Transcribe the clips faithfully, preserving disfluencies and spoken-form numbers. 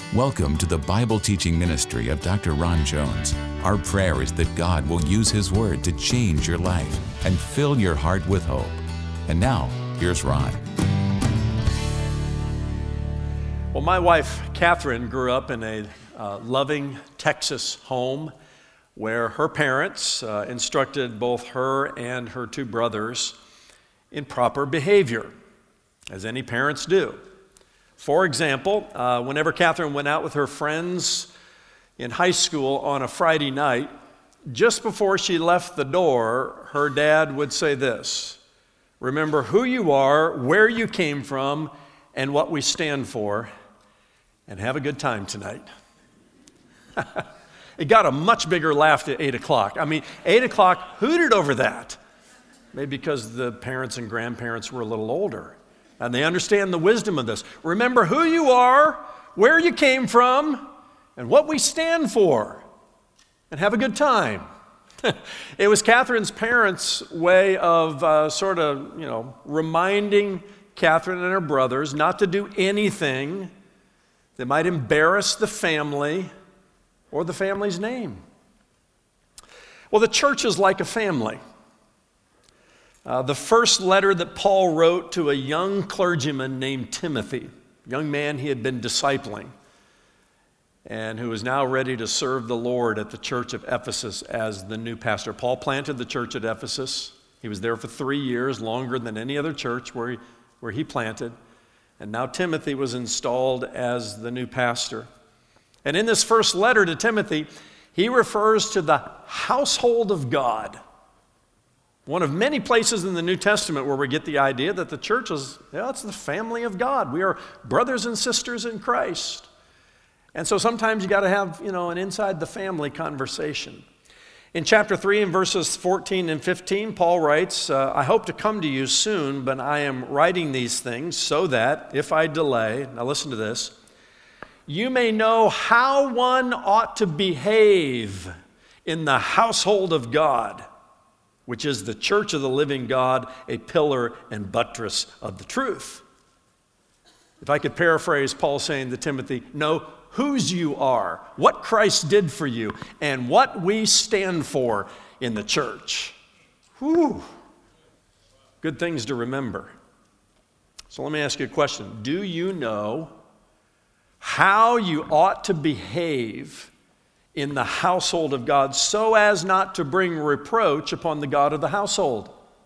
Welcome to the Bible teaching ministry of Doctor Ron Jones. Our prayer is that God will use His Word to change your life and fill your heart with hope. And now, here's Ron. Well, my wife, Catherine, grew up in a uh, loving Texas home where her parents uh, instructed both her and her two brothers in proper behavior, as any parents do. For example, uh, whenever Catherine went out with her friends in high school on a Friday night, just before she left the door, her dad would say this: "Remember who you are, where you came from, and what we stand for, and have a good time tonight." It got a much bigger laugh at eight o'clock. I mean, eight o'clock hooted over that. Maybe because the parents and grandparents were a little older. And they understand the wisdom of this. Remember who you are, where you came from, and what we stand for, and have a good time. It was Catherine's parents' way of uh, sort of, you know, reminding Catherine and her brothers not to do anything that might embarrass the family or the family's name. Well, the church is like a family. Uh, the first letter that Paul wrote to a young clergyman named Timothy, young man he had been discipling, and who is now ready to serve the Lord at the church of Ephesus as the new pastor. Paul planted the church at Ephesus. He was there for three years, longer than any other church where he, where he planted. And now Timothy was installed as the new pastor. And in this first letter to Timothy, he refers to the household of God. One of many places in the New Testament where we get the idea that the church is, yeah, it's the family of God. We are brothers and sisters in Christ. And so sometimes you got to have, you know, an inside the family conversation. In chapter three, in verses fourteen and fifteen, Paul writes, uh, "I hope to come to you soon, but I am writing these things so that, if I delay," now listen to this, "you may know how one ought to behave in the household of God, which is the church of the living God, a pillar and buttress of the truth." If I could paraphrase Paul saying to Timothy, know whose you are, what Christ did for you, and what we stand for in the church. Whew. Good things to remember. So let me ask you a question. Do you know how you ought to behave in the household of God so as not to bring reproach upon the God of the household?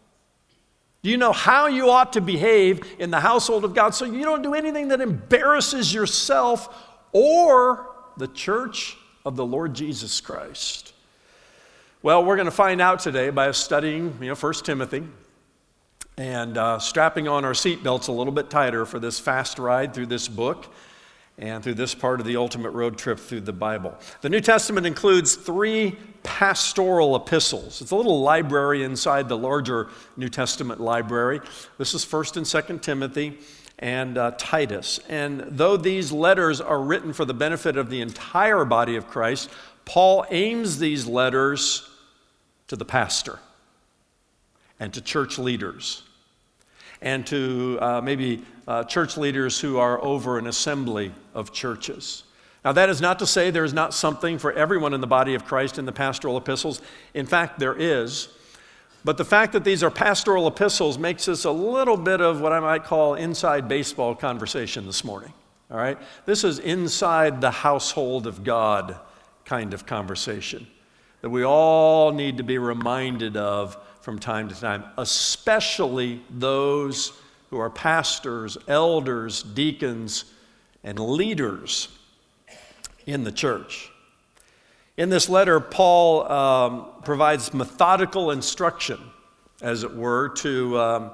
Do you know how you ought to behave in the household of God so you don't do anything that embarrasses yourself or the church of the Lord Jesus Christ? Well, we're going to find out today by studying, you know, First Timothy and uh, strapping on our seatbelts a little bit tighter for this fast ride through this book and through this part of the ultimate road trip through the Bible. The New Testament includes three pastoral epistles. It's a little library inside the larger New Testament library. This is First and Second Timothy and uh, Titus. And though these letters are written for the benefit of the entire body of Christ, Paul aims these letters to the pastor and to church leaders and to uh, maybe uh, church leaders who are over an assembly of churches. Now, that is not to say there is not something for everyone in the body of Christ in the pastoral epistles. In fact, there is. But the fact that these are pastoral epistles makes this a little bit of what I might call inside baseball conversation this morning. All right? This is inside the household of God kind of conversation that we all need to be reminded of from time to time, especially those who are pastors, elders, deacons, and leaders in the church. In this letter, Paul um, provides methodical instruction, as it were, to um,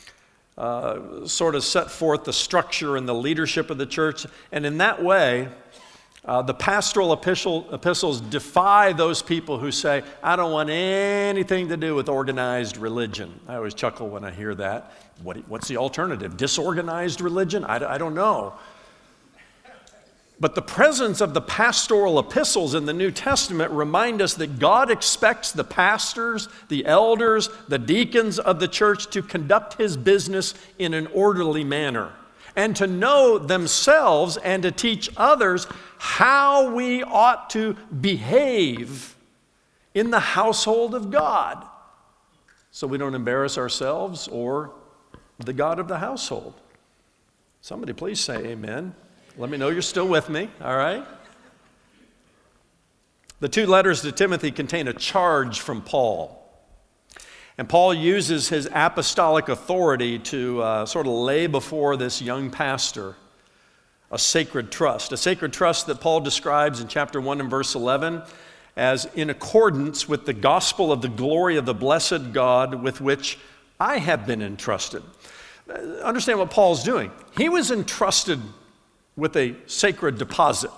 uh, sort of set forth the structure and the leadership of the church. And in that way, Uh, the pastoral epistle, epistles defy those people who say, "I don't want anything to do with organized religion." I always chuckle when I hear that. What, what's the alternative? Disorganized religion? I, I don't know. But the presence of the pastoral epistles in the New Testament remind us that God expects the pastors, the elders, the deacons of the church to conduct His business in an orderly manner. and to know themselves and to teach others how we ought to behave in the household of God, so we don't embarrass ourselves or the God of the household. Somebody please say amen. Let me know you're still with me, all right? The two letters to Timothy contain a charge from Paul. And Paul uses his apostolic authority to uh, sort of lay before this young pastor a sacred trust. A sacred trust that Paul describes in chapter one and verse eleven as in accordance with the gospel of the glory of the blessed God with which I have been entrusted. Understand what Paul's doing. He was entrusted with a sacred deposit.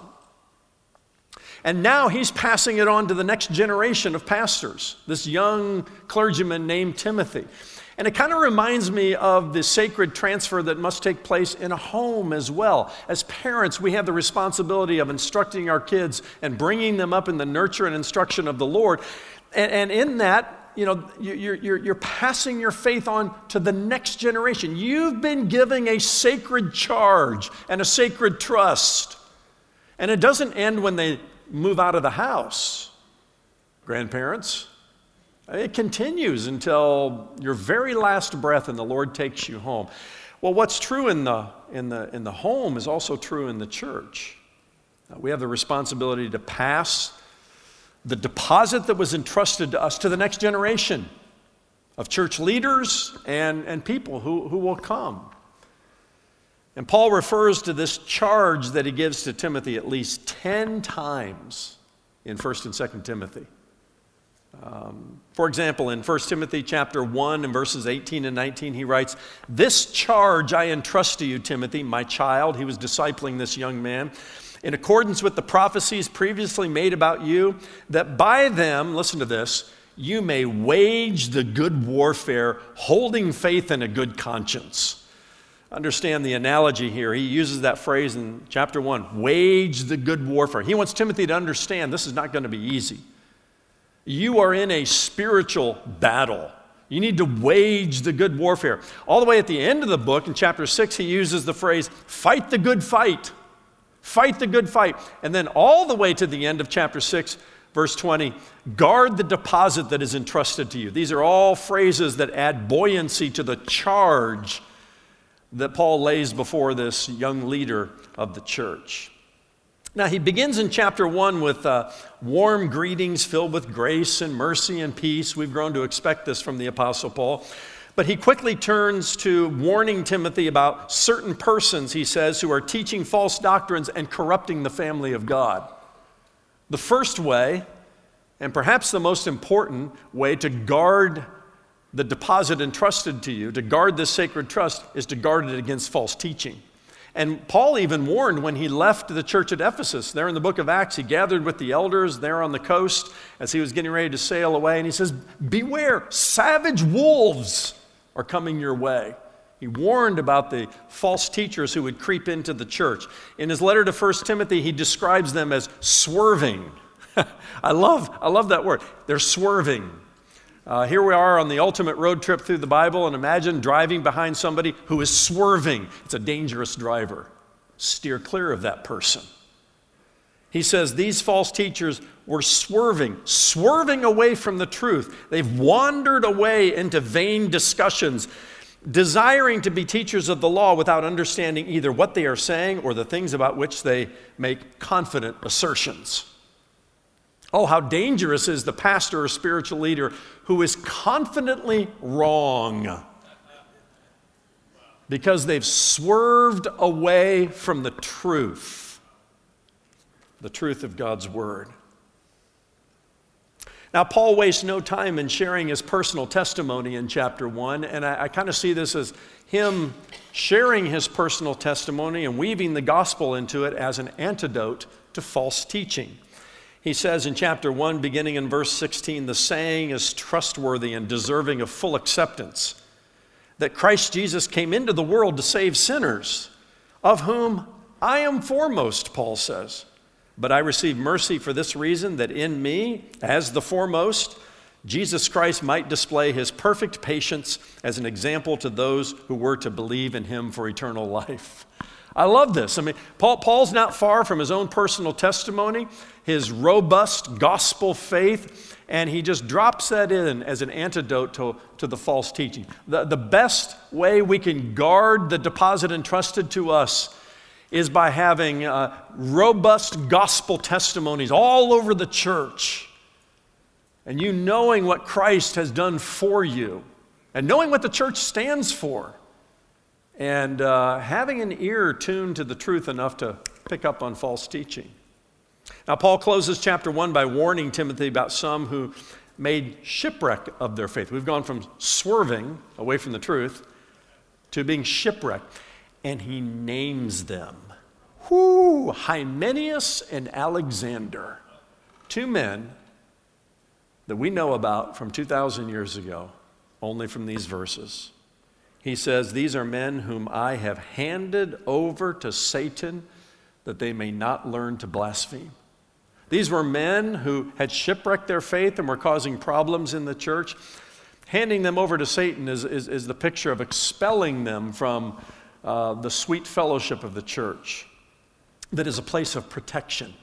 And now he's passing it on to the next generation of pastors, this young clergyman named Timothy. And it kind of reminds me of the sacred transfer that must take place in a home as well. As parents, we have the responsibility of instructing our kids and bringing them up in the nurture and instruction of the Lord. And, and in that, you know, you're, you're, you're passing your faith on to the next generation. You've been giving a sacred charge and a sacred trust. And it doesn't end when they move out of the house. Grandparents, it continues until your very last breath and the Lord takes you home. Well, what's true in the, in the, in the home is also true in the church. Uh, we have the responsibility to pass the deposit that was entrusted to us to the next generation of church leaders and, and people who, who will come. And Paul refers to this charge that he gives to Timothy at least ten times in First and Second Timothy. Um, for example, in First Timothy chapter one and verses eighteen and nineteen, he writes, "This charge I entrust to you, Timothy, my child." He was discipling this young man. "In accordance with the prophecies previously made about you, that by them," listen to this, "you may wage the good warfare, holding faith and a good conscience." Understand the analogy here. He uses that phrase in chapter one, wage the good warfare. He wants Timothy to understand this is not going to be easy. You are in a spiritual battle. You need to wage the good warfare. All the way at the end of the book, in chapter six, he uses the phrase, fight the good fight. Fight the good fight. And then all the way to the end of chapter six, verse twenty, guard the deposit that is entrusted to you. These are all phrases that add buoyancy to the charge that Paul lays before this young leader of the church. Now, he begins in chapter one with uh, warm greetings filled with grace and mercy and peace. We've grown to expect this from the Apostle Paul. But he quickly turns to warning Timothy about certain persons, he says, who are teaching false doctrines and corrupting the family of God. The first way, and perhaps the most important way to guard the deposit entrusted to you, to guard this sacred trust, is to guard it against false teaching. And Paul even warned when he left the church at Ephesus. There in the book of Acts, he gathered with the elders there on the coast as he was getting ready to sail away. And he says, beware, savage wolves are coming your way. He warned about the false teachers who would creep into the church. In his letter to First Timothy, he describes them as swerving. I love, I love that word. They're swerving. Uh, here we are on the ultimate road trip through the Bible, and imagine driving behind somebody who is swerving. It's a dangerous driver. Steer clear of that person. He says these false teachers were swerving, swerving away from the truth. They've wandered away into vain discussions, desiring to be teachers of the law without understanding either what they are saying or the things about which they make confident assertions. Oh, how dangerous is the pastor or spiritual leader who is confidently wrong because they've swerved away from the truth, the truth of God's word. Now, Paul wastes no time in sharing his personal testimony in chapter one, and I, I kind of see this as him sharing his personal testimony and weaving the gospel into it as an antidote to false teaching. He says in chapter one, beginning in verse sixteen, the saying is trustworthy and deserving of full acceptance, that Christ Jesus came into the world to save sinners, of whom I am foremost, Paul says. But I receive mercy for this reason, that in me, as the foremost, Jesus Christ might display his perfect patience as an example to those who were to believe in him for eternal life. I love this. I mean, Paul, Paul's not far from his own personal testimony, his robust gospel faith, and he just drops that in as an antidote to, to the false teaching. The, the best way we can guard the deposit entrusted to us is by having uh, robust gospel testimonies all over the church, and you knowing what Christ has done for you, and knowing what the church stands for, and uh, having an ear tuned to the truth enough to pick up on false teaching. Now, Paul closes chapter one by warning Timothy about some who made shipwreck of their faith. We've gone from swerving away from the truth to being shipwrecked, and he names them. Whoo! Hymenaeus and Alexander, two men that we know about from two thousand years ago, only from these verses. He says, these are men whom I have handed over to Satan that they may not learn to blaspheme. These were men who had shipwrecked their faith and were causing problems in the church. Handing them over to Satan is, is, is the picture of expelling them from uh, the sweet fellowship of the church that is a place of protection.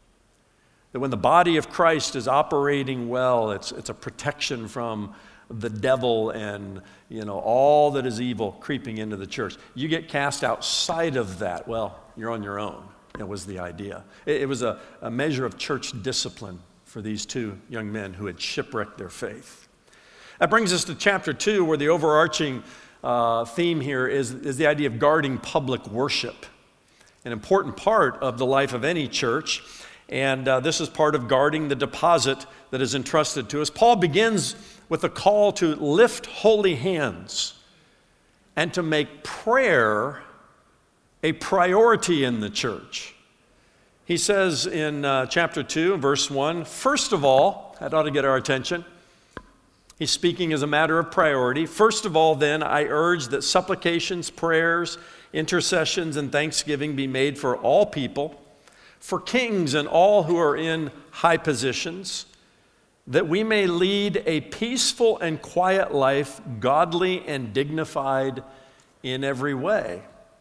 That when the body of Christ is operating well, it's, it's a protection from the devil and, you know, all that is evil creeping into the church. You get cast outside of that, well, you're on your own. That was the idea. It, it was a, a measure of church discipline for these two young men who had shipwrecked their faith. That brings us to chapter two, where the overarching uh, theme here is, is the idea of guarding public worship, an important part of the life of any church. And uh, this is part of guarding the deposit that is entrusted to us. Paul begins with a call to lift holy hands and to make prayer a priority in the church. He says in uh, chapter two, verse one, first of all, that ought to get our attention. He's speaking as a matter of priority. First of all, then, I urge that supplications, prayers, intercessions, and thanksgiving be made for all people, for kings and all who are in high positions, that we may lead a peaceful and quiet life, godly and dignified in every way.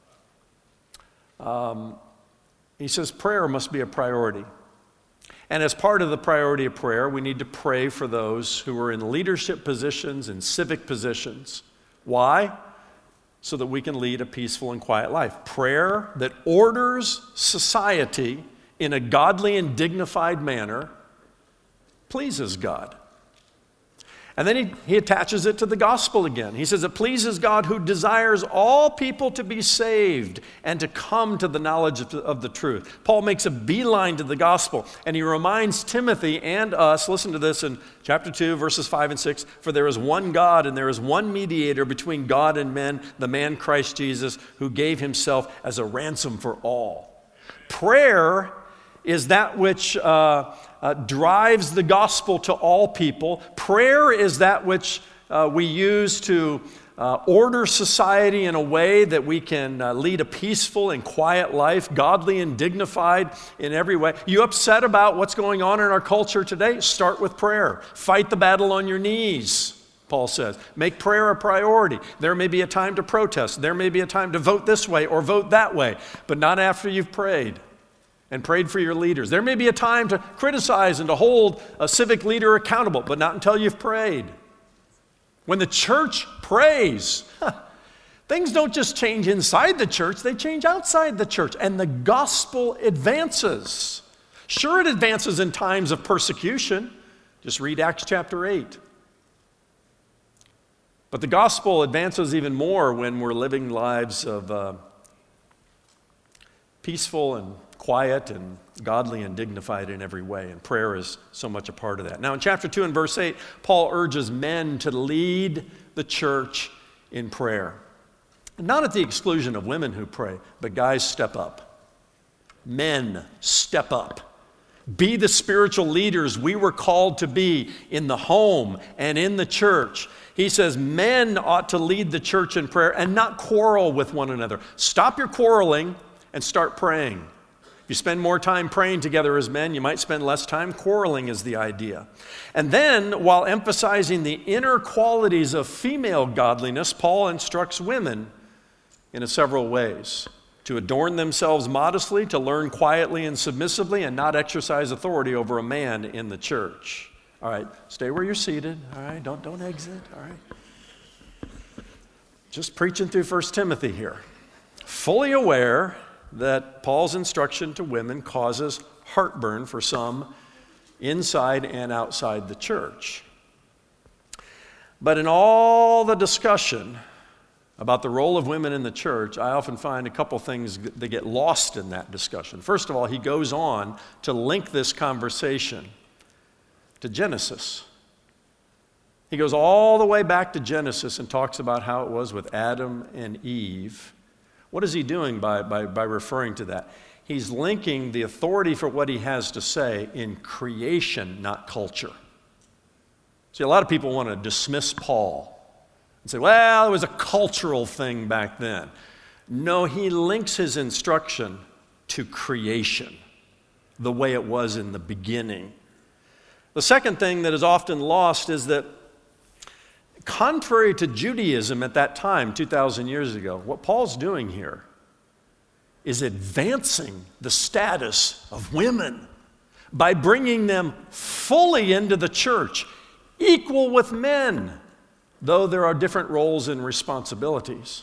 Um, he says prayer must be a priority. And as part of the priority of prayer, we need to pray for those who are in leadership positions and civic positions. Why? So that we can lead a peaceful and quiet life. Prayer that orders society in a godly and dignified manner pleases God. And then he, he attaches it to the gospel again. He says it pleases God who desires all people to be saved and to come to the knowledge of the, of the truth. Paul makes a beeline to the gospel, and he reminds Timothy and us, listen to this in chapter two, verses five and six, for there is one God and there is one mediator between God and men, the man Christ Jesus, who gave himself as a ransom for all. Prayer is that which uh, uh, drives the gospel to all people. Prayer is that which uh, we use to uh, order society in a way that we can uh, lead a peaceful and quiet life, godly and dignified in every way. You upset about what's going on in our culture today? Start with prayer. Fight the battle on your knees, Paul says. Make prayer a priority. There may be a time to protest. There may be a time to vote this way or vote that way, but not after you've prayed and prayed for your leaders. There may be a time to criticize and to hold a civic leader accountable, but not until you've prayed. When the church prays, things don't just change inside the church, they change outside the church, and the gospel advances. Sure, it advances in times of persecution. Just read Acts chapter eight. But the gospel advances even more when we're living lives of uh, peaceful and quiet and godly and dignified in every way, and prayer is so much a part of that. Now in chapter two and verse eight, Paul urges men to lead the church in prayer. Not at the exclusion of women who pray, but guys, step up. Men, step up. Be the spiritual leaders we were called to be in the home and in the church. He says men ought to lead the church in prayer and not quarrel with one another. Stop your quarreling and start praying. If you spend more time praying together as men, you might spend less time quarreling, is the idea. And then, while emphasizing the inner qualities of female godliness, Paul instructs women in several ways: to adorn themselves modestly, to learn quietly and submissively, and not exercise authority over a man in the church. All right, stay where you're seated. All right, don't, don't exit. All right. Just preaching through First Timothy here. Fully aware that Paul's instruction to women causes heartburn for some inside and outside the church. But in all the discussion about the role of women in the church, I often find a couple things that get lost in that discussion. First of all, he goes on to link this conversation to Genesis. He goes all the way back to Genesis and talks about how it was with Adam and Eve. What is he doing by, by, by referring to that? He's linking the authority for what he has to say in creation, not culture. See, a lot of people want to dismiss Paul and say, well, it was a cultural thing back then. No, he links his instruction to creation, the way it was in the beginning. The second thing that is often lost is that, contrary to Judaism at that time, two thousand years ago, what Paul's doing here is advancing the status of women by bringing them fully into the church, equal with men, though there are different roles and responsibilities.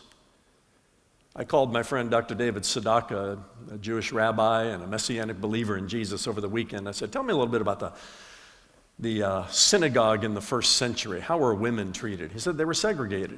I called my friend Doctor David Sadaka, a Jewish rabbi and a Messianic believer in Jesus, over the weekend. I said, tell me a little bit about the the uh, synagogue in the first century. How were women treated? He said they were segregated.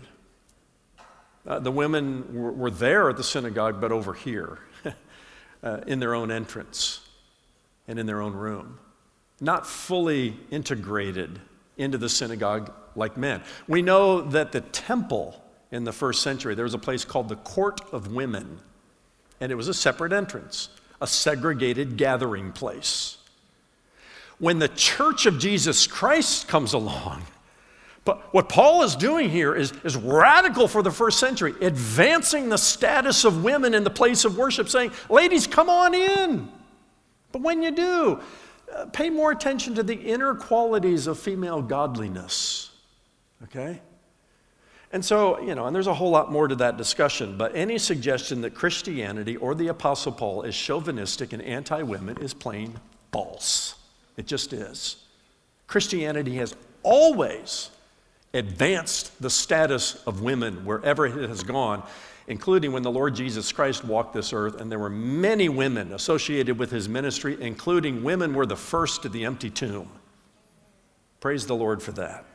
Uh, the women were, were there at the synagogue, but over here, uh, in their own entrance and in their own room, not fully integrated into the synagogue like men. We know that the temple in the first century, there was a place called the Court of Women, and it was a separate entrance, a segregated gathering place. When the Church of Jesus Christ comes along, but what Paul is doing here is, is radical for the first century, advancing the status of women in the place of worship, saying, ladies, come on in. But when you do, uh, pay more attention to the inner qualities of female godliness, okay? And so, you know, and there's a whole lot more to that discussion, but any suggestion that Christianity or the Apostle Paul is chauvinistic and anti-women is plain false. It just is. Christianity has always advanced the status of women wherever it has gone, including when the Lord Jesus Christ walked this earth, and there were many women associated with his ministry, including women were the first to the empty tomb. Praise the Lord for that.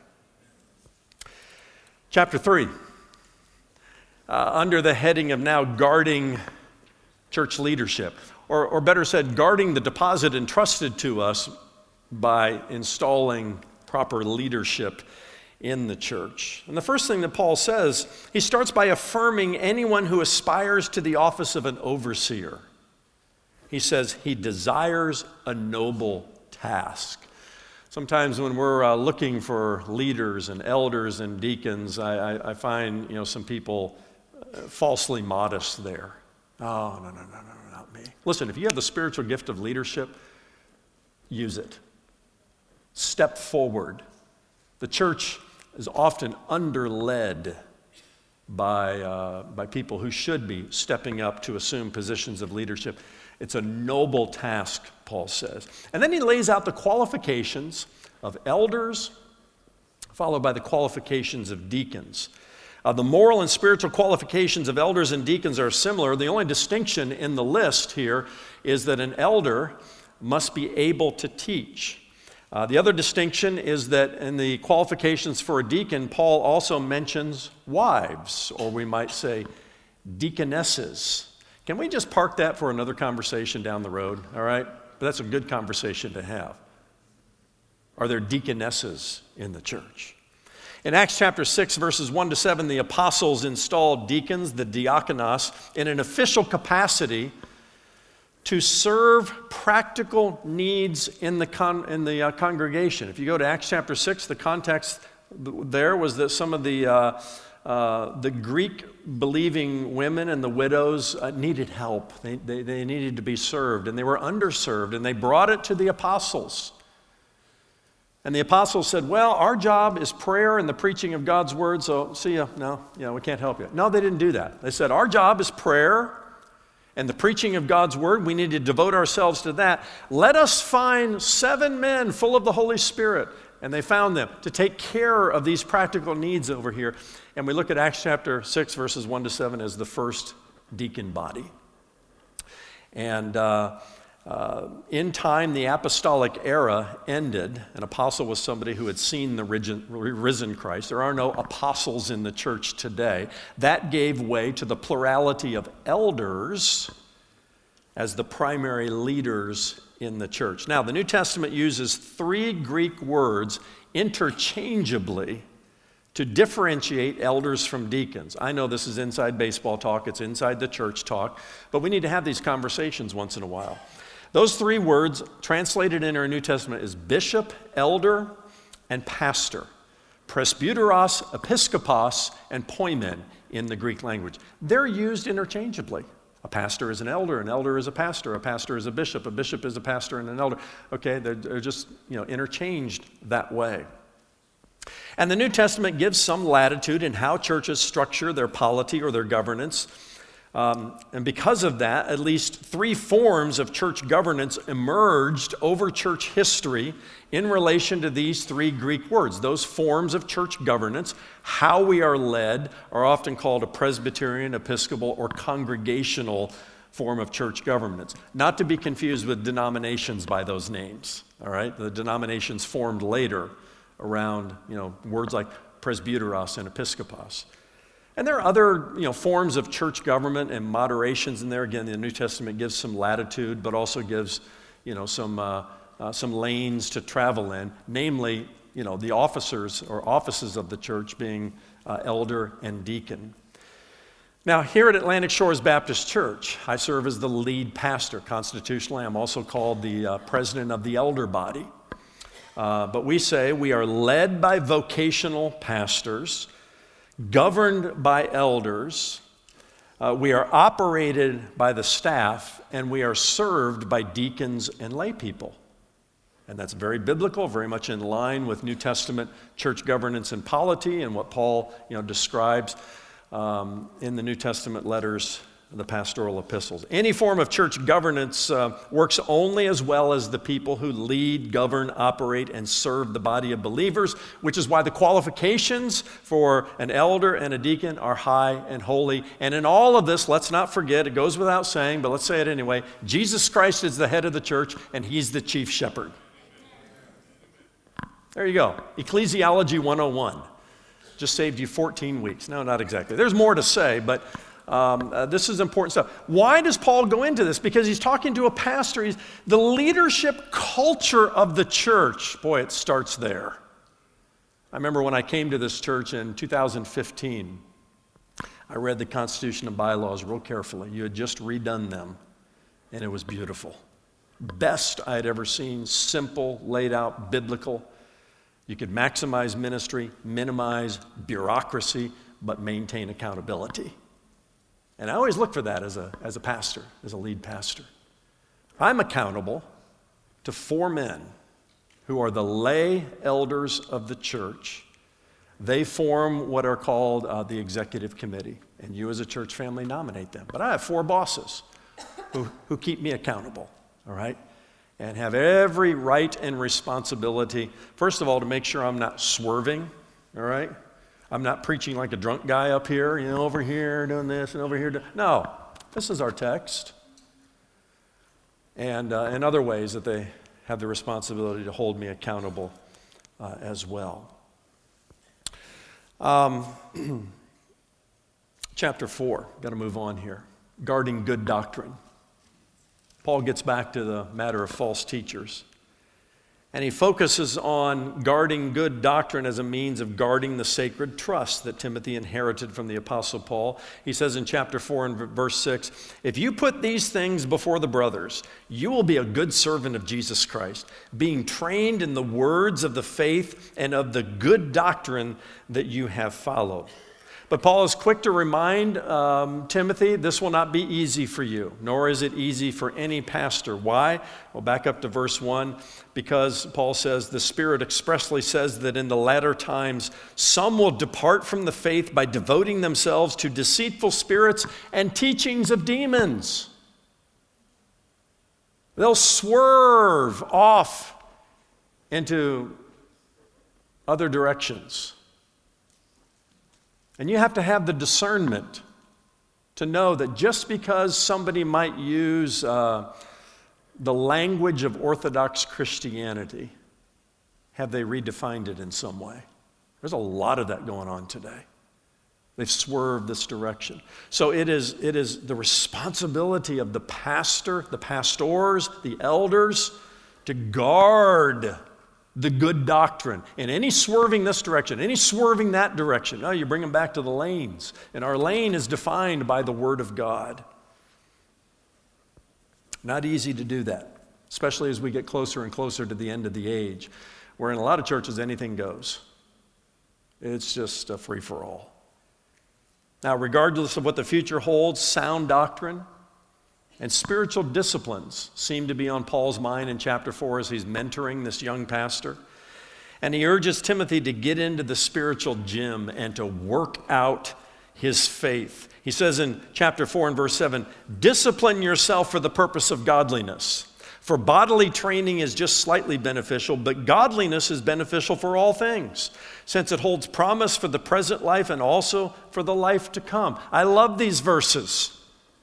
Chapter three, uh, under the heading of now guarding church leadership, or, or better said, guarding the deposit entrusted to us by installing proper leadership in the church. And the first thing that Paul says, he starts by affirming anyone who aspires to the office of an overseer. He says he desires a noble task. Sometimes when we're uh, looking for leaders and elders and deacons, I, I, I find, you know, some people uh, falsely modest there. Oh, no, no, no, no, not me. Listen, if you have the spiritual gift of leadership, use it. Step forward. The church is often under-led by, uh, by people who should be stepping up to assume positions of leadership. It's a noble task, Paul says. And then he lays out the qualifications of elders, followed by the qualifications of deacons. Uh, the moral and spiritual qualifications of elders and deacons are similar. The only distinction in the list here is that an elder must be able to teach. Uh, the other distinction is that in the qualifications for a deacon, Paul also mentions wives, or we might say deaconesses. Can we just park that for another conversation down the road, all right? But that's a good conversation to have. Are there deaconesses in the church? In Acts chapter six, verses one to seven, the apostles installed deacons, the diakonos, in an official capacity to serve practical needs in the con- in the uh, congregation. If you go to Acts chapter six, the context there was that some of the uh, uh, the Greek-believing women and the widows uh, needed help. They, they, they needed to be served, and they were underserved, and they brought it to the apostles. And the apostles said, well, our job is prayer and the preaching of God's word, so see ya. No, yeah, we can't help you. No, they didn't do that. They said, our job is prayer and the preaching of God's word. We need to devote ourselves to that. Let us find seven men full of the Holy Spirit. And they found them to take care of these practical needs over here. And we look at Acts chapter six, verses one to seven as the first deacon body. And uh, uh, in time, the apostolic era ended. An apostle was somebody who had seen the risen, risen Christ. There are no apostles in the church today. That gave way to the plurality of elders as the primary leaders in the church. Now, the New Testament uses three Greek words interchangeably to differentiate elders from deacons. I know this is inside baseball talk, it's inside the church talk, but we need to have these conversations once in a while. Those three words translated in our New Testament is bishop, elder, and pastor. Presbyteros, episkopos, and poimen in the Greek language. They're used interchangeably. A pastor is an elder, an elder is a pastor, a pastor is a bishop, a bishop is a pastor and an elder. Okay, they're, they're just, you know, interchanged that way. And the New Testament gives some latitude in how churches structure their polity or their governance. Um, and because of that, at least three forms of church governance emerged over church history in relation to these three Greek words. Those forms of church governance, how we are led, are often called a Presbyterian, Episcopal, or congregational form of church governance. Not to be confused with denominations by those names, all right? The denominations formed later around, you know, words like presbyteros and episkopos. And there are other, you know, forms of church government and moderations in there. Again, the New Testament gives some latitude, but also gives, you know, some uh, uh, some lanes to travel in. Namely, you know, the officers or offices of the church being uh, elder and deacon. Now, here at Atlantic Shores Baptist Church, I serve as the lead pastor. Constitutionally, I'm also called the uh, president of the elder body. Uh, but we say we are led by vocational pastors, governed by elders, uh, we are operated by the staff, and we are served by deacons and lay people. And that's very biblical, very much in line with New Testament church governance and polity and what Paul, you know, describes um, in the New Testament letters, the pastoral epistles. Any form of church governance uh, works only as well as the people who lead, govern, operate, and serve the body of believers, which is why the qualifications for an elder and a deacon are high and holy. And in all of this, let's not forget, it goes without saying, but let's say it anyway, Jesus Christ is the head of the church, and he's the chief shepherd. There you go. Ecclesiology one oh one. Just saved you fourteen weeks. No, not exactly. There's more to say, but Um, uh, this is important stuff. Why does Paul go into this? Because he's talking to a pastor. He's, the leadership culture of the church, boy, it starts there. I remember when I came to this church in two thousand fifteen, I read the Constitution and bylaws real carefully. You had just redone them, and it was beautiful. Best I had ever seen, simple, laid out, biblical. You could maximize ministry, minimize bureaucracy, but maintain accountability. And I always look for that as a, as a pastor, as a lead pastor. I'm accountable to four men who are the lay elders of the church. They form what are called uh, the executive committee, and you as a church family nominate them. But I have four bosses who, who keep me accountable, all right? And have every right and responsibility, first of all, to make sure I'm not swerving, all right? I'm not preaching like a drunk guy up here, you know, over here doing this and over here. Do- no, this is our text. And uh, in other ways that they have the responsibility to hold me accountable uh, as well. Um, chapter four, got to move on here. Guarding good doctrine. Paul gets back to the matter of false teachers. And he focuses on guarding good doctrine as a means of guarding the sacred trust that Timothy inherited from the Apostle Paul. He says in chapter four and verse six, if you put these things before the brothers, you will be a good servant of Jesus Christ, being trained in the words of the faith and of the good doctrine that you have followed. But Paul is quick to remind um, Timothy, this will not be easy for you, nor is it easy for any pastor. Why? Well, back up to verse one, because Paul says, the Spirit expressly says that in the latter times, some will depart from the faith by devoting themselves to deceitful spirits and teachings of demons. They'll swerve off into other directions. And you have to have the discernment to know that just because somebody might use uh, the language of Orthodox Christianity, have they redefined it in some way? There's a lot of that going on today. They've swerved this direction. So it is, it is the responsibility of the pastor, the pastors, the elders, to guard the good doctrine. And any swerving this direction, any swerving that direction, no, you bring them back to the lanes. And our lane is defined by the Word of God. Not easy to do that, especially as we get closer and closer to the end of the age, where in a lot of churches anything goes. It's just a free-for-all. Now, regardless of what the future holds, sound doctrine and spiritual disciplines seem to be on Paul's mind in chapter four as he's mentoring this young pastor. And he urges Timothy to get into the spiritual gym and to work out his faith. He says in chapter four and verse seven, discipline yourself for the purpose of godliness. For bodily training is just slightly beneficial, but godliness is beneficial for all things, since it holds promise for the present life and also for the life to come. I love these verses.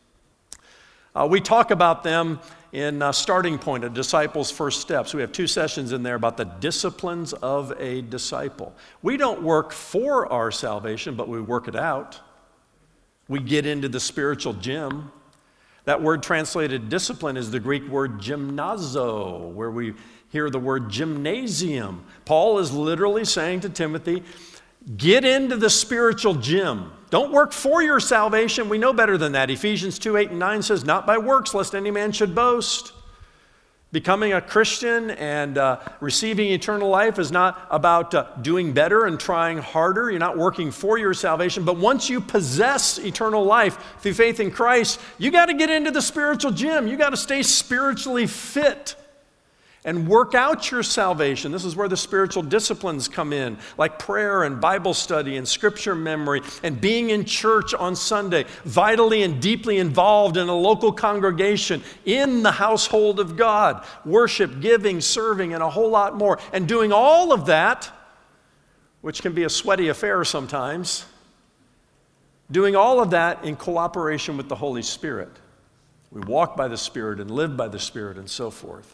Uh, we talk about them in uh, Starting Point, A Disciple's First Steps. We have two sessions in there about the disciplines of a disciple. We don't work for our salvation, but we work it out. We get into the spiritual gym. That word translated discipline is the Greek word gymnazo, where we hear the word gymnasium. Paul is literally saying to Timothy, get into the spiritual gym. Don't work for your salvation. We know better than that. Ephesians two, eight, and nine says, not by works, lest any man should boast. Becoming a Christian and uh, receiving eternal life is not about uh, doing better and trying harder. You're not working for your salvation. But once you possess eternal life through faith in Christ, you got to get into the spiritual gym. You got to stay spiritually fit and work out your salvation. This is where the spiritual disciplines come in, like prayer and Bible study and scripture memory and being in church on Sunday, vitally and deeply involved in a local congregation, in the household of God, worship, giving, serving, and a whole lot more. And doing all of that, which can be a sweaty affair sometimes, doing all of that in cooperation with the Holy Spirit. We walk by the Spirit and live by the Spirit and so forth.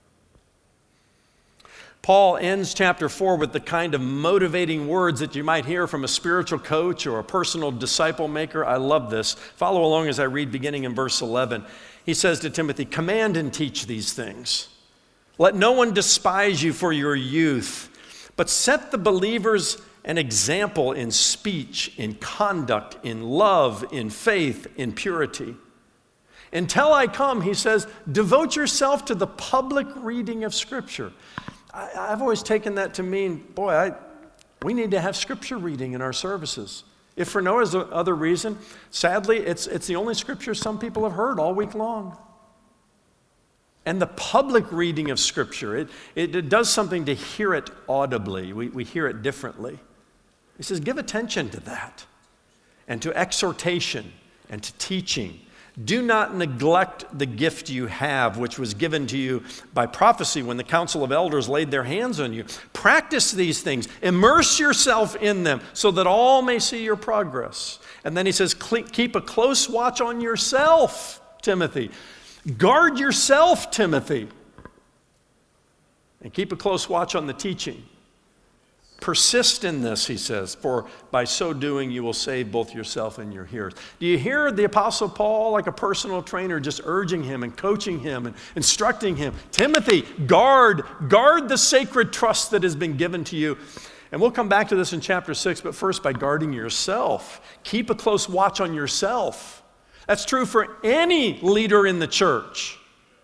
Paul ends chapter four with the kind of motivating words that you might hear from a spiritual coach or a personal disciple maker. I love this. Follow along as I read beginning in verse eleven. He says to Timothy, command and teach these things. Let no one despise you for your youth, but set the believers an example in speech, in conduct, in love, in faith, in purity. Until I come, he says, devote yourself to the public reading of Scripture. I, I've always taken that to mean, boy, I, we need to have Scripture reading in our services. If for no other reason, sadly, it's, it's the only Scripture some people have heard all week long. And the public reading of Scripture, it, it, it does something to hear it audibly. We, we hear it differently. He says, give attention to that and to exhortation and to teaching. Do not neglect the gift you have, which was given to you by prophecy when the council of elders laid their hands on you. Practice these things. Immerse yourself in them so that all may see your progress. And then he says, keep a close watch on yourself, Timothy. Guard yourself, Timothy. And keep a close watch on the teaching. Persist in this, he says, for by so doing you will save both yourself and your hearers. Do you hear the Apostle Paul like a personal trainer just urging him and coaching him and instructing him? Timothy, guard, guard the sacred trust that has been given to you. And we'll come back to this in chapter six, but first by guarding yourself. Keep a close watch on yourself. That's true for any leader in the church.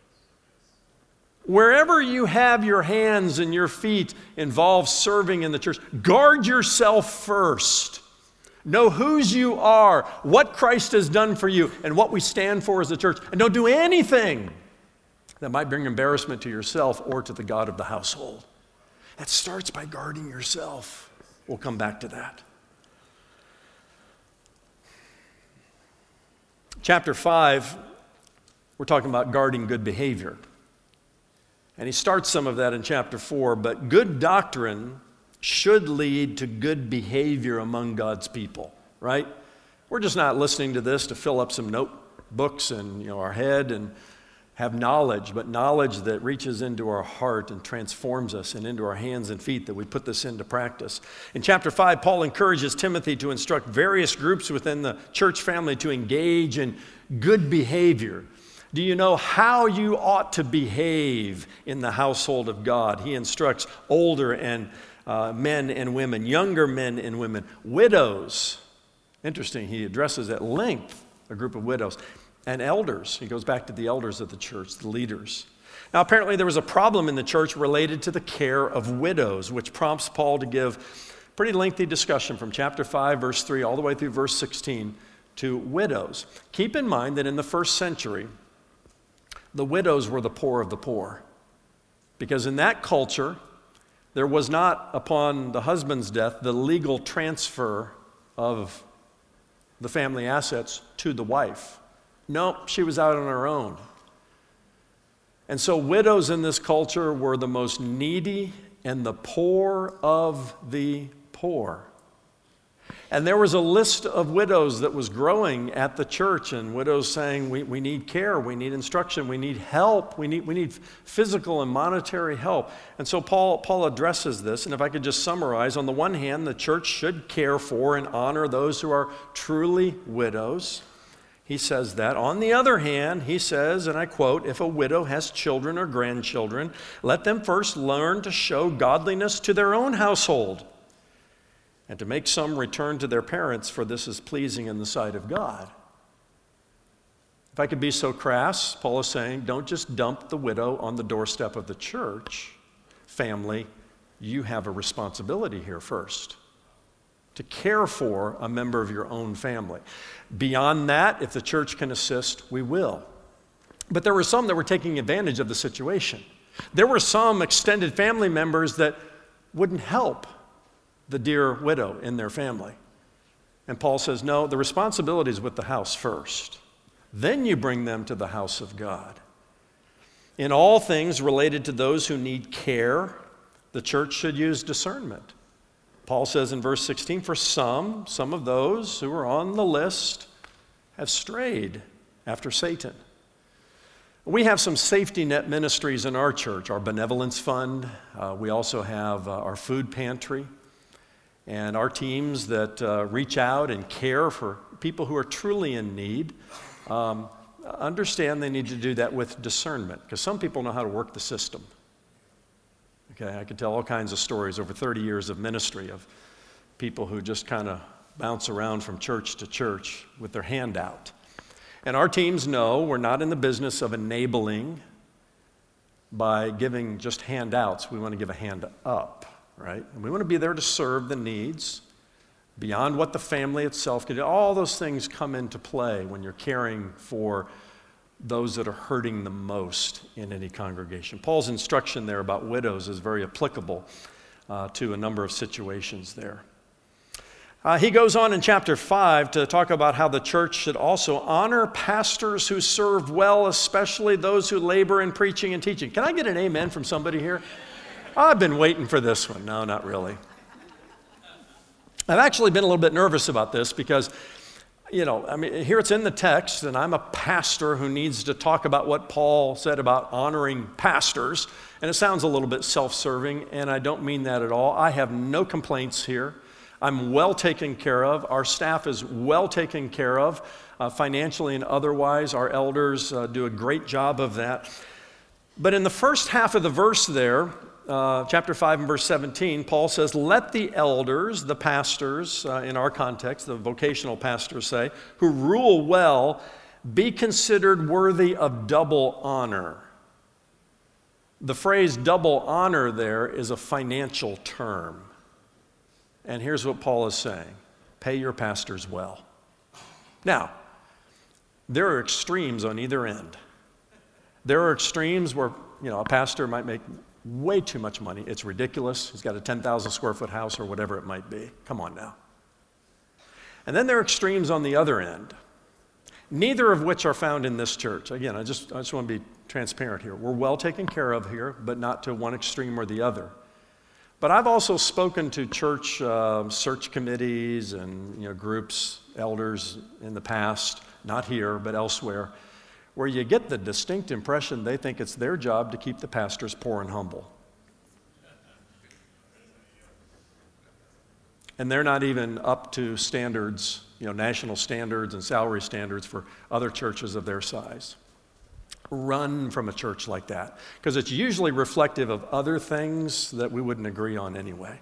Wherever you have your hands and your feet involved serving in the church, guard yourself first. Know whose you are, what Christ has done for you, and what we stand for as a church. And don't do anything that might bring embarrassment to yourself or to the God of the household. That starts by guarding yourself. We'll come back to that. Chapter five, we're talking about guarding good behavior. And he starts some of that in chapter four, but good doctrine should lead to good behavior among God's people, right? We're just not listening to this to fill up some notebooks and, you know, our head and have knowledge, but knowledge that reaches into our heart and transforms us and into our hands and feet, that we put this into practice. In chapter five, Paul encourages Timothy to instruct various groups within the church family to engage in good behavior. Do you know how you ought to behave in the household of God? He instructs older and uh, men and women, younger men and women, widows. Interesting, he addresses at length a group of widows. And elders. He goes back to the elders of the church, the leaders. Now, apparently there was a problem in the church related to the care of widows, which prompts Paul to give pretty lengthy discussion from chapter five, verse three, all the way through verse sixteen to widows. Keep in mind that in the first century, the widows were the poor of the poor. Because in that culture, there was not, upon the husband's death, the legal transfer of the family assets to the wife. No, she was out on her own. And so widows in this culture were the most needy and the poor of the poor. And there was a list of widows that was growing at the church, and widows saying, we, we need care, we need instruction, we need help, we need, we need physical and monetary help. And so Paul, Paul addresses this, and if I could just summarize, on the one hand, the church should care for and honor those who are truly widows. He says that. On the other hand, he says, and I quote, if a widow has children or grandchildren, let them first learn to show godliness to their own household and to make some return to their parents, for this is pleasing in the sight of God. If I could be so crass, Paul is saying, don't just dump the widow on the doorstep of the church family. You have a responsibility here first to care for a member of your own family. Beyond that, if the church can assist, we will. But there were some that were taking advantage of the situation. There were some extended family members that wouldn't help the dear widow in their family. And Paul says, no, the responsibility is with the house first. Then you bring them to the house of God. In all things related to those who need care, the church should use discernment. Paul says in verse sixteen, for some, some of those who are on the list have strayed after Satan. We have some safety net ministries in our church, our benevolence fund. Uh, we also have uh, our food pantry and our teams that uh, reach out and care for people who are truly in need. Um, understand they need to do that with discernment, because some people know how to work the system. Okay, I could tell all kinds of stories over thirty years of ministry of people who just kind of bounce around from church to church with their hand out. And our teams know we're not in the business of enabling by giving just handouts. We want to give a hand up, right? And we want to be there to serve the needs beyond what the family itself can do. All those things come into play when you're caring for those that are hurting the most in any congregation. Paul's instruction there about widows is very applicable uh, to a number of situations there. Uh, he goes on in chapter five to talk about how the church should also honor pastors who serve well, especially those who labor in preaching and teaching. Can I get an amen from somebody here? I've been waiting for this one. No, not really. I've actually been a little bit nervous about this because, you know, I mean, here it's in the text, and I'm a pastor who needs to talk about what Paul said about honoring pastors, and it sounds a little bit self-serving, and I don't mean that at all. I have no complaints here. I'm well taken care of. Our staff is well taken care of, uh, financially and otherwise. Our elders uh, do a great job of that. But in the first half of the verse there, Uh, chapter five and verse seventeen, Paul says, let the elders, the pastors, uh, in our context, the vocational pastors say, who rule well, be considered worthy of double honor. The phrase double honor there is a financial term. And here's what Paul is saying. pay your pastors well. Now, there are extremes on either end. There are extremes where, you know, a pastor might make way too much money. It's ridiculous. He's got a ten thousand square foot house or whatever it might be. Come on now. And then there are extremes on the other end, neither of which are found in this church. Again, I just, I just want to be transparent here. We're well taken care of here, but not to one extreme or the other. But I've also spoken to church uh, search committees and, you know, groups, elders in the past, not here, but elsewhere, where you get the distinct impression they think it's their job to keep the pastors poor and humble. And they're not even up to standards, you know, national standards and salary standards for other churches of their size. Run from a church like that, because it's usually reflective of other things that we wouldn't agree on anyway.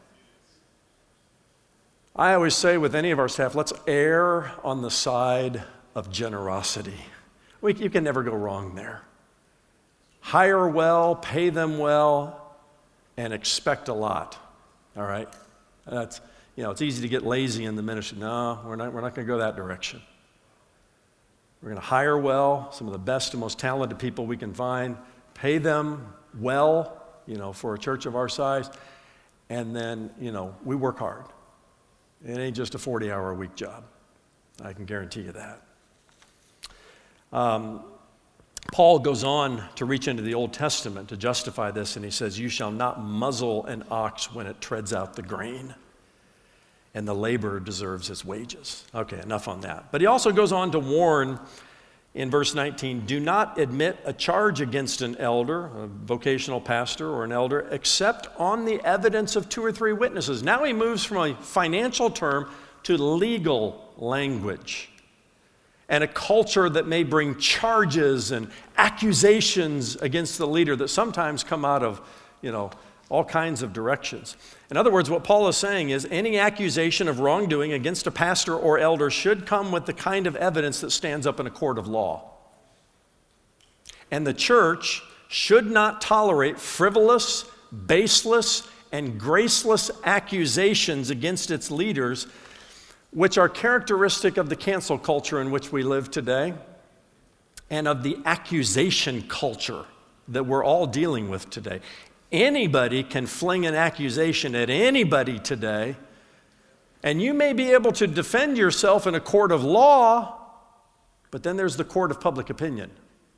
I always say with any of our staff, let's err on the side of generosity. We, you can never go wrong there. Hire well, pay them well, and expect a lot. All right? That's, you know, it's easy to get lazy in the ministry. No, we're not, we're not going to go that direction. We're going to hire well, some of the best and most talented people we can find, pay them well, you know, for a church of our size, and then, you know, we work hard. It ain't just a forty-hour-a-week job. I can guarantee you that. Um, Paul goes on to reach into the Old Testament to justify this, and he says, "You shall not muzzle an ox when it treads out the grain, and the laborer deserves his wages." Okay, enough on that. But he also goes on to warn in verse nineteen, "Do not admit a charge against an elder, a vocational pastor or an elder, except on the evidence of two or three witnesses." Now he moves from a financial term to legal language and a culture that may bring charges and accusations against the leader that sometimes come out of, you know, all kinds of directions. In other words, what Paul is saying is any accusation of wrongdoing against a pastor or elder should come with the kind of evidence that stands up in a court of law. And the church should not tolerate frivolous, baseless, and graceless accusations against its leaders, which are characteristic of the cancel culture in which we live today and of the accusation culture that we're all dealing with today. Anybody can fling an accusation at anybody today, and you may be able to defend yourself in a court of law, but then there's the court of public opinion.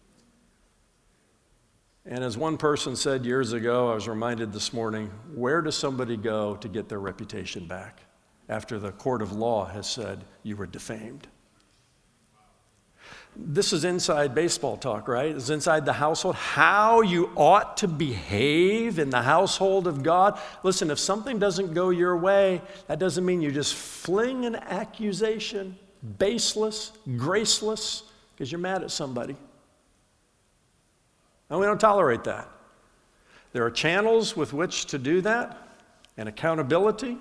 And as one person said years ago, I was reminded this morning, where does somebody go to get their reputation back after the court of law has said you were defamed? This is inside baseball talk, right? It's inside the household. How you ought to behave in the household of God. Listen, if something doesn't go your way, that doesn't mean you just fling an accusation, baseless, graceless, because you're mad at somebody. And we don't tolerate that. There are channels with which to do that and accountability,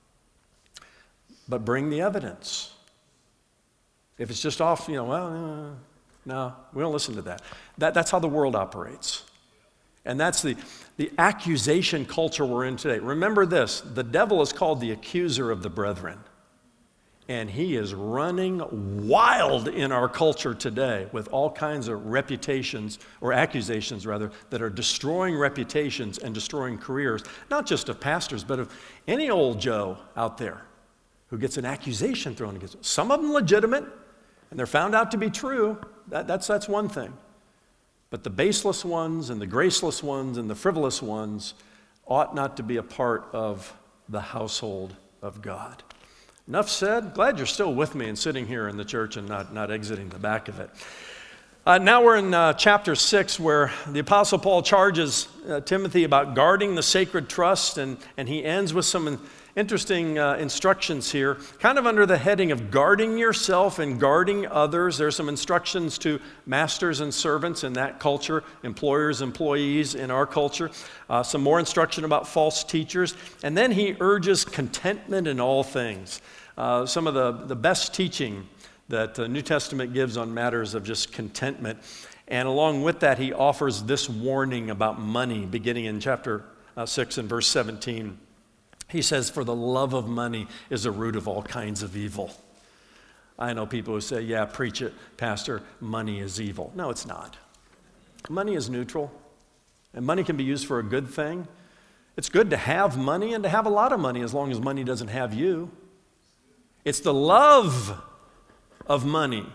but bring the evidence. If it's just off, you know, well, uh, no, we don't listen to that. that. That's how the world operates. And that's the, the accusation culture we're in today. Remember this, the devil is called the accuser of the brethren. And he is running wild in our culture today with all kinds of reputations, or accusations rather, that are destroying reputations and destroying careers, not just of pastors, but of any old Joe out there who gets an accusation thrown against them. Some of them legitimate, and they're found out to be true. That, that's, that's one thing. But the baseless ones and the graceless ones and the frivolous ones ought not to be a part of the household of God. Enough said. Glad you're still with me and sitting here in the church and not, not exiting the back of it. Uh, now we're in uh, chapter six, where the Apostle Paul charges uh, Timothy about guarding the sacred trust, and, and he ends with some interesting uh, instructions here, kind of under the heading of guarding yourself and guarding others. There's some instructions to masters and servants in that culture, employers, employees in our culture, uh, some more instruction about false teachers, and then he urges contentment in all things. Uh, some of the, the best teaching that the New Testament gives on matters of just contentment. And along with that, he offers this warning about money, beginning in chapter uh, six and verse seventeen. He says, for the love of money is a root of all kinds of evil. I know people who say, yeah, preach it, Pastor, money is evil. No, it's not. Money is neutral, and money can be used for a good thing. It's good to have money and to have a lot of money as long as money doesn't have you. It's the love of money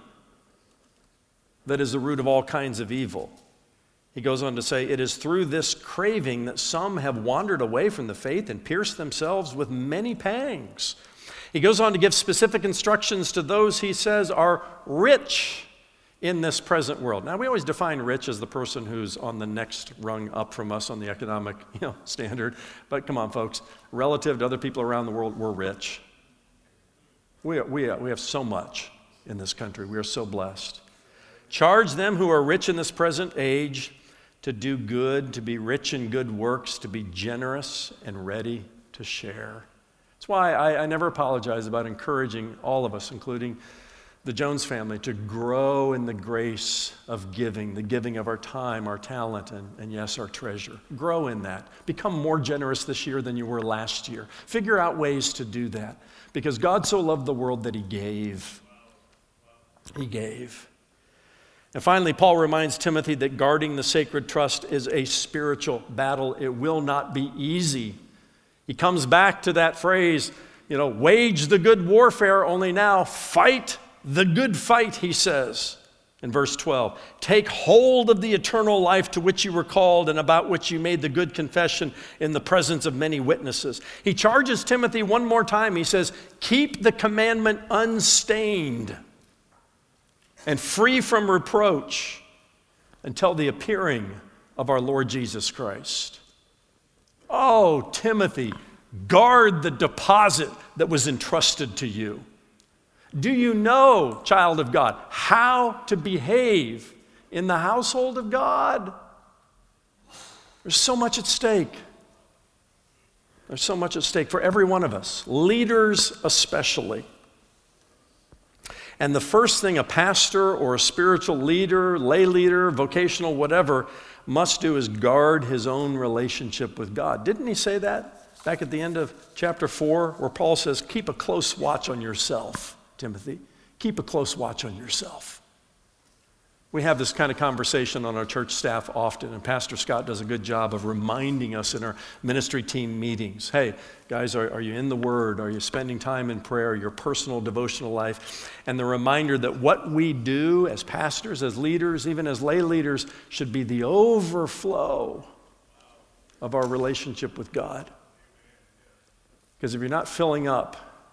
that is the root of all kinds of evil. He goes on to say, it is through this craving that some have wandered away from the faith and pierced themselves with many pangs. He goes on to give specific instructions to those he says are rich in this present world. Now, we always define rich as the person who's on the next rung up from us on the economic, you know, standard. But come on, folks, relative to other people around the world, we're rich. We, we, we have so much in this country. We are so blessed. Charge them who are rich in this present age to do good, to be rich in good works, to be generous and ready to share. That's why I, I never apologize about encouraging all of us, including the Jones family, to grow in the grace of giving, the giving of our time, our talent, and, and yes, our treasure. Grow in that. Become more generous this year than you were last year. Figure out ways to do that, because God so loved the world that he gave. He gave. And finally, Paul reminds Timothy that guarding the sacred trust is a spiritual battle. It will not be easy. He comes back to that phrase, you know, wage the good warfare, only now fight the good fight, he says in verse twelve. Take hold of the eternal life to which you were called and about which you made the good confession in the presence of many witnesses. He charges Timothy one more time. He says, keep the commandment unstained and free from reproach until the appearing of our Lord Jesus Christ. Oh, Timothy, guard the deposit that was entrusted to you. Do you know, child of God, how to behave in the household of God? There's so much at stake. There's so much at stake for every one of us, leaders especially. And the first thing a pastor or a spiritual leader, lay leader, vocational, whatever, must do is guard his own relationship with God. Didn't he say that back at the end of chapter four, where Paul says, keep a close watch on yourself, Timothy. Keep a close watch on yourself. We have this kind of conversation on our church staff often, and Pastor Scott does a good job of reminding us in our ministry team meetings. Hey, guys, are, are you in the Word? Are you spending time in prayer, your personal devotional life? And the reminder that what we do as pastors, as leaders, even as lay leaders, should be the overflow of our relationship with God. Because if you're not filling up,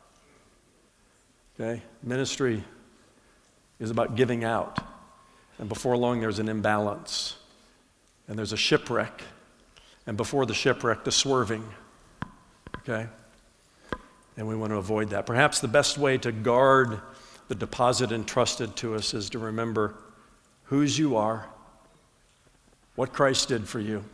okay, ministry is about giving out. And before long, there's an imbalance. And there's a shipwreck. And before the shipwreck, the swerving. Okay? And we want to avoid that. Perhaps the best way to guard the deposit entrusted to us is to remember whose you are, what Christ did for you,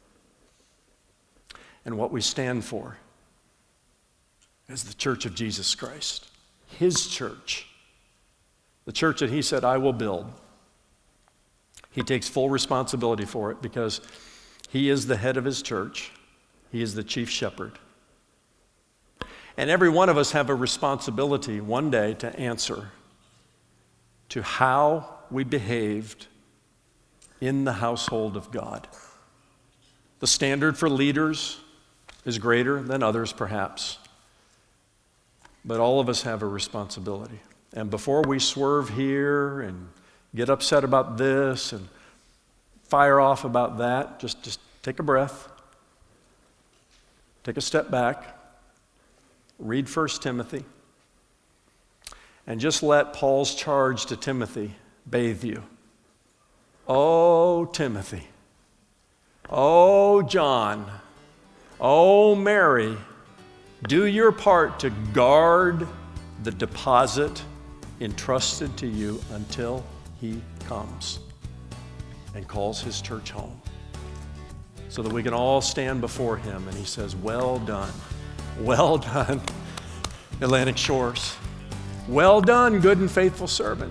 and what we stand for as the church of Jesus Christ. His church. The church that he said, I will build. He takes full responsibility for it because he is the head of his church. He is the chief shepherd. And every one of us have a responsibility one day to answer to how we behaved in the household of God. The standard for leaders is greater than others, perhaps. But all of us have a responsibility. And before we swerve here and get upset about this and fire off about that, just, just take a breath. Take a step back. Read First Timothy. And just let Paul's charge to Timothy bathe you. Oh, Timothy. Oh, John. Oh, Mary. Do your part to guard the deposit entrusted to you until he comes and calls his church home, so that we can all stand before him and he says, well done, well done, Atlantic Shores. Well done, good and faithful servant.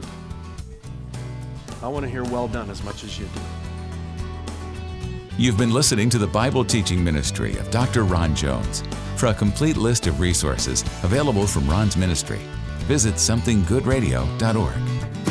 I want to hear well done as much as you do. You've been listening to the Bible teaching ministry of Doctor Ron Jones. For a complete list of resources available from Ron's ministry, visit something good radio dot org.